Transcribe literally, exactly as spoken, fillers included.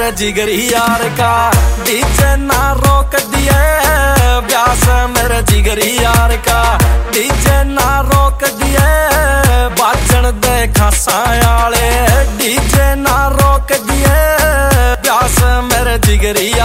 मेरे जिगरी यार का, डीजे ना रोक दिए ब्यास मेरे जिगरी यार का, डीजे ना रोक दिए बाजन दे खासा आले, डीजे ना रोक दिए ब्यास मेरे जिगरी